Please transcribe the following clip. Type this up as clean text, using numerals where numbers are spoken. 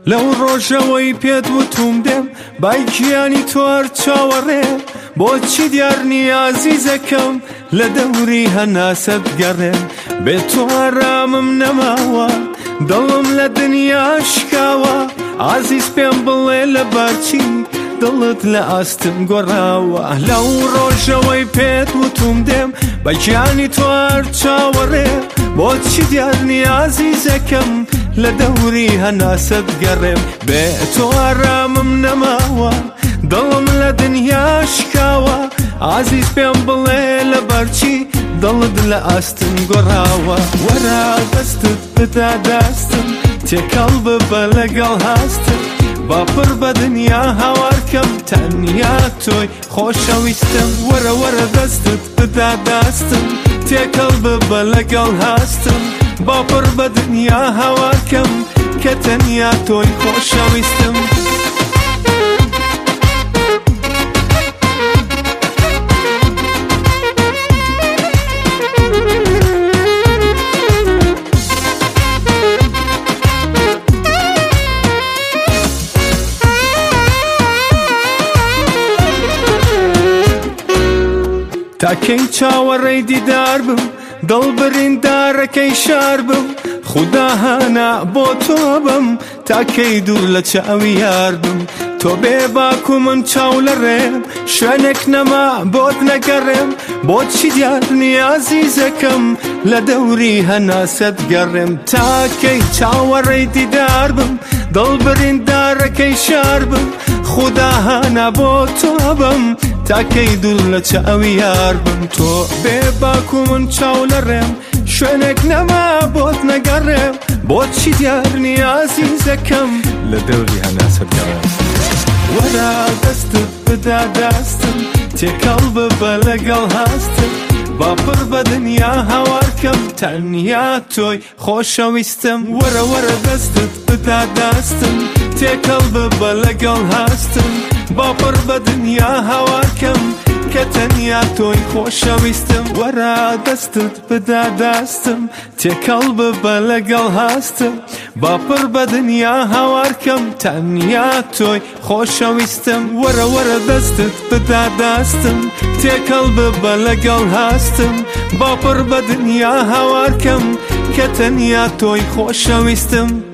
لەو ڕۆژەوەی پێت وتوم دێم بایکیانی توار چاوەڕێ بۆچی دیار نیازیزەکەم لە دەوری هەناسەت گەڕێم بێت تۆ ئارامم نەماوە دڵم لە دنیا شکاوە عزیز پێم بڵێ لەبارچی دڵت لە ئاستم گۆڕاوە لەو ڕۆژەوەی پێت وتوم دێم بایکیانی توار چاوەڕێ بۆچی دیار نیازیزەکەم لە دەوری هەناسەت گەڕێم بێ تۆ ئارامم نەماوە دڵم لە دنیا شکاوە عزیز پێم بڵێ لەبارچی دڵت لە ئاستم گۆڕاوە وەرە دەستت بدا دەستم تێکەڵ ببە لەگەڵ هەستم باپڕ بە دنیا هاوارکەم تەنیا تۆی خۆشەویستم وەرە وەرە دەستت بدا دەستم تێکەڵ ببە لەگەڵ هەستم باپڕ بە دنیا هاوارکەم کە تەنیا تۆی خۆشەویستم تاکەی چاوەڕێی دیدار بم دڵ بریندارەکەی شار بم خودا هانا بۆ تۆ بم تاکەی دوور لە چاوی یار بم تۆ بێ باکو من چاو لە ڕێم شوێنێک نەما بۆت نەگەڕێم بۆچی دیار نیازیزەکەم لە دەوری هەناسەت گەڕێم تاکەی چاوەڕێی دیدار بم دڵ بریندارەکەی شار بم خودا هانا بۆ تۆ بم تاکەی دوور لە چاوی یار بم تۆ بێ باکو من چاو لە ڕێم شوێنێک نەما بۆت نەگەڕێم بۆچی دیار نیازیزەکەم لە دەوری هەناسەت گەڕێم وەرە دەستت بدا دەستم تێکەڵ ببە لەگەڵ هەستم باپڕ بە دنیا هاوارکەم تەنیا تۆی خۆشەویستم وەرە وەرە دەستت بدا دەستم تێکەڵ ببە لەگەڵ هەستم باپڕ بە دنیا هاوارکەم کە تەنیا تۆی خۆشەویستم وەرە دەستت بدا دەستم تێکەڵ ببە لەگەڵ هەستم باپڕ بە دنیا هاوارکەم تەنیا تۆی خۆشەویستم وەرە وەرە دەستت بدا دەستم تێکەڵ ببە لەگەڵ هەستم باپڕ بە دنیا هاوارکەم کە تەنیا تۆی خۆشەویستم